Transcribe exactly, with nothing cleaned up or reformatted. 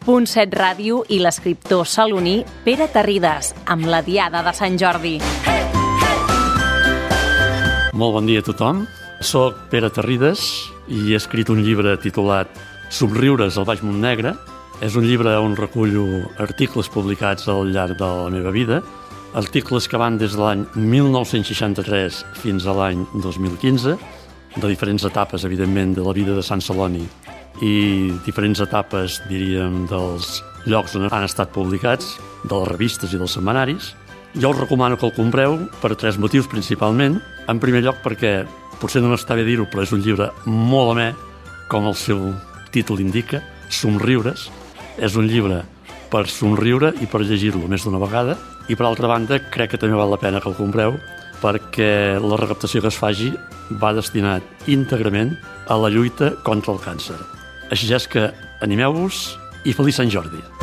Punt set Ràdio i l'escriptor saloní Pere Tarrides, amb la Diada de Sant Jordi. Molt bon dia a tothom. Soc Pere Tarrides i he escrit un llibre titulat Somriures al Baix Montnegre. És un llibre on recullo articles publicats al llarg de la meva vida, articles que van des de l'any mil nou-cents seixanta-tres fins a l'any dos mil quinze, de diferents etapes, evidentment, de la vida de Sant Celoni i diferents etapes, diríem, dels llocs on han estat publicats, de les revistes i dels setmanaris. Jo us recomano que el compreu per tres motius principalment. En primer lloc perquè, potser no m'està bé dir-ho, però és un llibre molt amè, com el seu títol indica, Somriures. És un llibre per somriure i per llegir-lo més d'una vegada. I per altra banda, crec que també val la pena que el compreu perquè la recaptació que es faci va destinat íntegrament a la lluita contra el càncer. Així és que animeu-vos i feliç Sant Jordi!